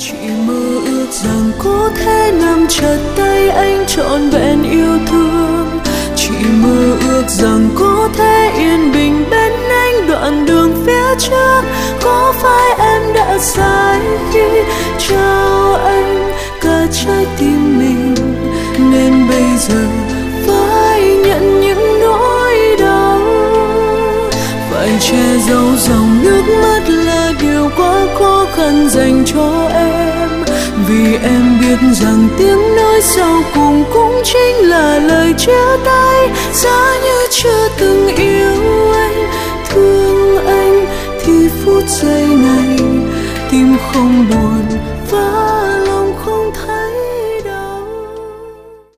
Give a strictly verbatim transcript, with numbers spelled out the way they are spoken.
Chỉ mơ ước rằng có thể nắm chặt tay anh trọn vẹn yêu thương. Chỉ mơ ước rằng có thể yên bình bên anh đoạn đường phía trước. Có phải em đã sai khi trao anh cả trái tim mình, nên bây giờ phải nhận những nỗi đau. Phải che giấu dòng nước mắt là điều quá khó khăn dành cho em, vì em biết rằng tiếng nói sau cùng cũng chính là lời chia tay. Giá như chưa từng yêu anh, thương anh, thì phút giây này tim không buồn vã